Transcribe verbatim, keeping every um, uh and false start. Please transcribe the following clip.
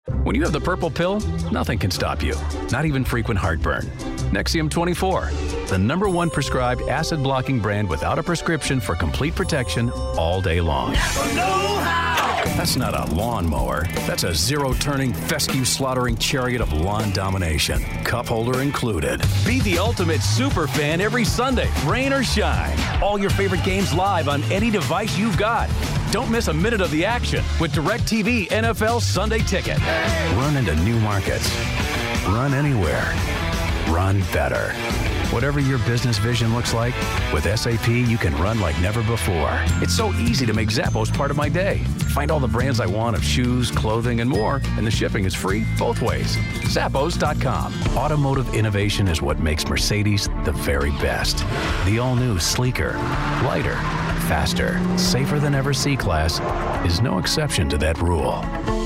When you have the purple pill, nothing can stop you, not even frequent heartburn. Nexium twenty-four, the number one prescribed acid-blocking brand without a prescription for complete protection all day long. Never know how. That's not a lawnmower. That's a zero-turning, fescue-slaughtering chariot of lawn domination. Cup holder included. Be the ultimate super fan every Sunday, rain or shine. All your favorite games live on any device you've got. Don't miss a minute of the action with DirecTV N F L Sunday Ticket. Run into new markets. Run anywhere. Run better. Whatever your business vision looks like, with S A P, you can run like never before. It's so easy to make Zappos part of my day. Find all the brands I want of shoes, clothing, and more, and the shipping is free both ways. Zappos dot com. Automotive innovation is what makes Mercedes the very best. The all-new, sleeker, lighter, faster, safer than ever C-Class is no exception to that rule.